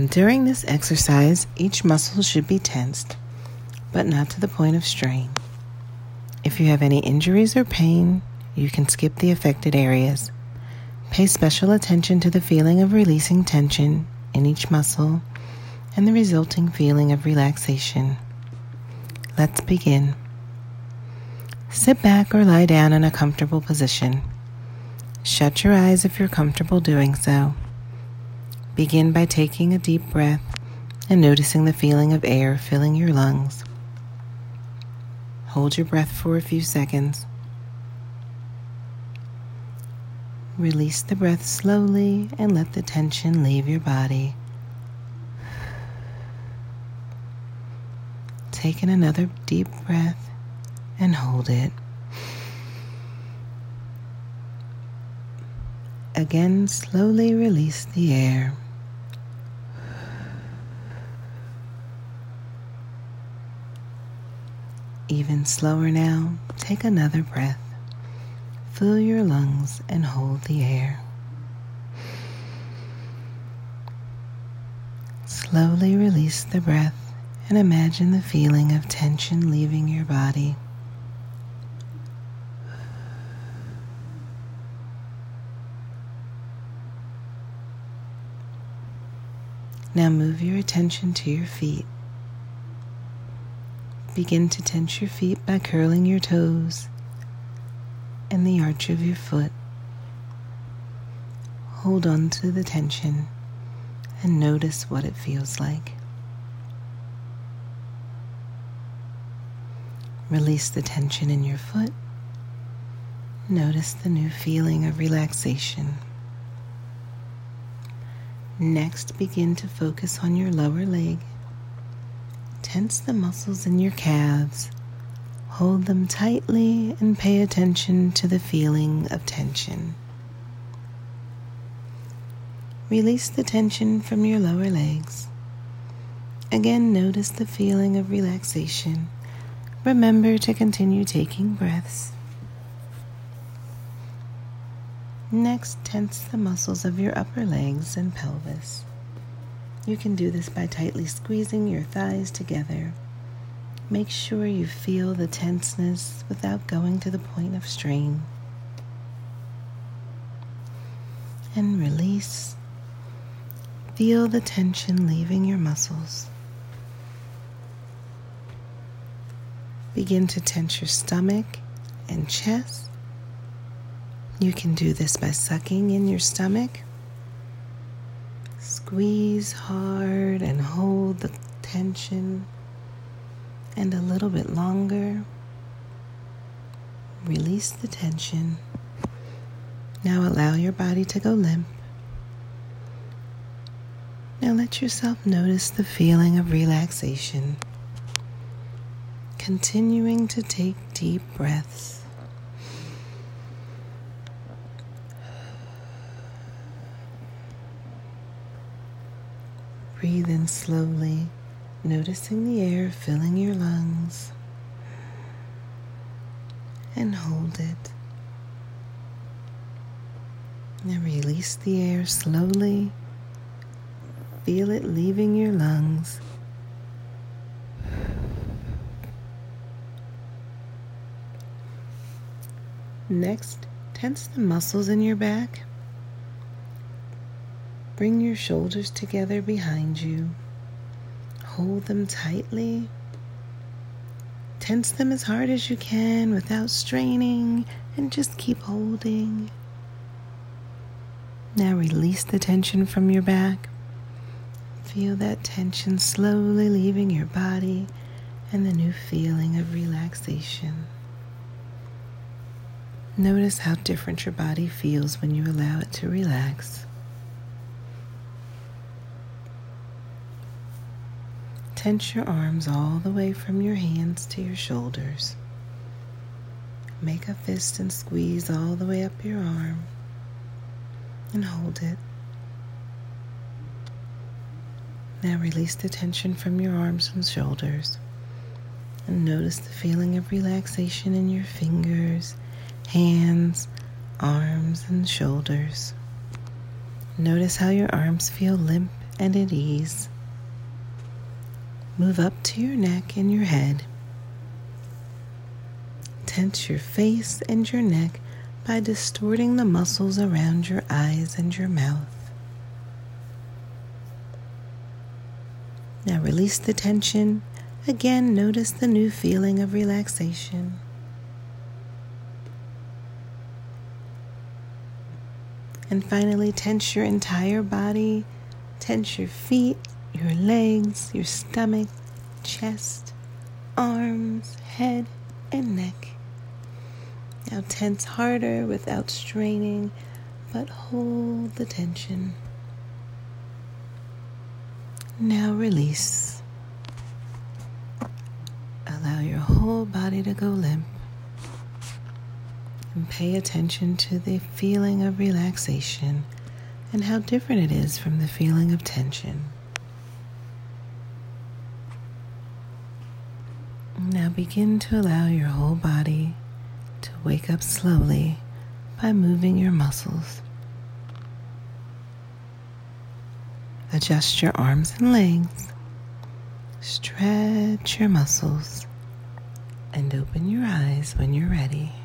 During this exercise, each muscle should be tensed, but not to the point of strain. If you have any injuries or pain, you can skip the affected areas. Pay special attention to the feeling of releasing tension in each muscle and the resulting feeling of relaxation. Let's begin. Sit back or lie down in a comfortable position. Shut your eyes if you're comfortable doing so. Begin by taking a deep breath and noticing the feeling of air filling your lungs. Hold your breath for a few seconds. Release the breath slowly and let the tension leave your body. Take in another deep breath and hold it. Again, slowly release the air. Even slower now, take another breath. Fill your lungs and hold the air. Slowly release the breath and imagine the feeling of tension leaving your body. Now move your attention to your feet. Begin to tense your feet by curling your toes and the arch of your foot. Hold on to the tension and notice what it feels like. Release the tension in your foot. Notice the new feeling of relaxation. Next, begin to focus on your lower leg. Tense the muscles in your calves. Hold them tightly and pay attention to the feeling of tension. Release the tension from your lower legs. Again, notice the feeling of relaxation. Remember to continue taking breaths. Next, tense the muscles of your upper legs and pelvis. You can do this by tightly squeezing your thighs together. Make sure you feel the tenseness without going to the point of strain. And release. Feel the tension leaving your muscles. Begin to tense your stomach and chest. You can do this by sucking in your stomach. Squeeze hard and hold the tension. And a little bit longer. Release the tension. Now allow your body to go limp. Now let yourself notice the feeling of relaxation. Continuing to take deep breaths. Breathe in slowly, noticing the air filling your lungs, and hold it. Now release the air slowly. Feel it leaving your lungs. Next, tense the muscles in your back. Bring your shoulders together behind you. Hold them tightly. Tense them as hard as you can without straining, and just keep holding. Now release the tension from your back. Feel that tension slowly leaving your body and the new feeling of relaxation. Notice how different your body feels when you allow it to relax. Tense your arms all the way from your hands to your shoulders. Make a fist and squeeze all the way up your arm and hold it. Now release the tension from your arms and shoulders and notice the feeling of relaxation in your fingers, hands, arms, and shoulders. Notice how your arms feel limp and at ease. Move up to your neck and your head. Tense your face and your neck by distorting the muscles around your eyes and your mouth. Now release the tension. Again, notice the new feeling of relaxation. And finally, tense your entire body. Tense your feet, your legs, your stomach, chest, arms, head, and neck. Now tense harder without straining, but hold the tension. Now release. Allow your whole body to go limp. And pay attention to the feeling of relaxation and how different it is from the feeling of tension. Now begin to allow your whole body to wake up slowly by moving your muscles. Adjust your arms and legs. Stretch your muscles and open your eyes when you're ready.